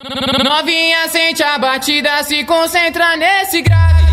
Novinha sente a batida, se concentra nesse grave,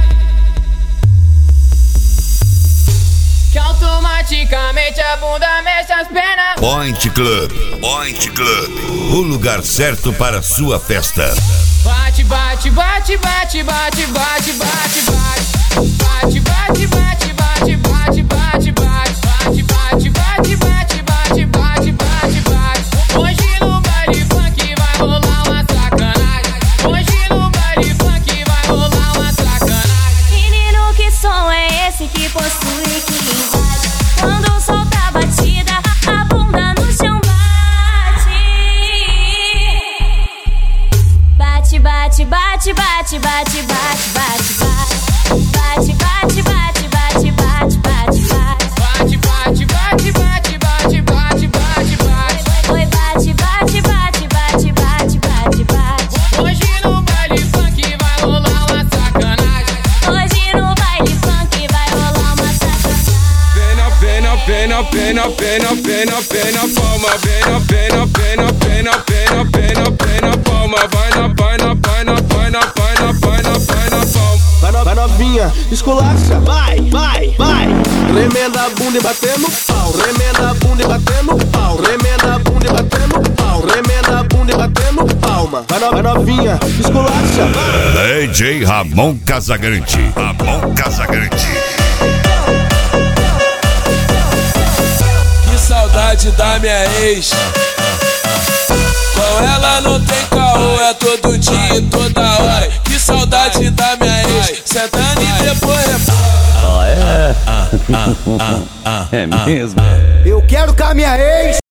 que automaticamente a bunda mexe as pernas. Point Club, o lugar certo para sua festa. Bate, bate, bate, bate, bate, bate, bate, bate. Bate, bate, bate, bate, bate, bate, bate. Bate, bate, bate, bate, bate, bate, bate, bate. Hoje no baile funk vai rolar uma sacanagem. Hoje no baile funk vai rolar uma sacanagem. Menino, que som é esse que possui, que invade? Quando solta a batida, a bunda no chão bate. Bate, bate, bate, bate, bate, bate, bate, bate. Bate, bate, bate, bate, bate, bate, bate. Bate, bate, bate, bate, bate, bate, bate, bate. Oi, bate, bate, bate, bate, bate, bate, bate. Hoje no baile funk vai rolar uma sacanagem. Hoje no baile funk vai rolar uma sacanagem. Pena, pena, pena, pena, pena, pena, palma. Pena, pena, pena, pena, pena, pena, pena, palma. Vai na, vai na, vai na, vai na, vai na, vai na, vai na, palma. Vai novinha, esculacha, vai, vai, vai. Remenda a bunda e batendo pau. Remenda a bunda e batendo pau. Remenda a bunda e batendo pau. Remenda a bunda e batendo palma. Vai novinha, esculacha, vai. DJ Ramon Casagrande. Que saudade da minha ex. Com ela não tem caô, é todo dia e toda hora. Que saudade da minha ex. Sentando e depois É mesmo? Eu quero com a minha ex.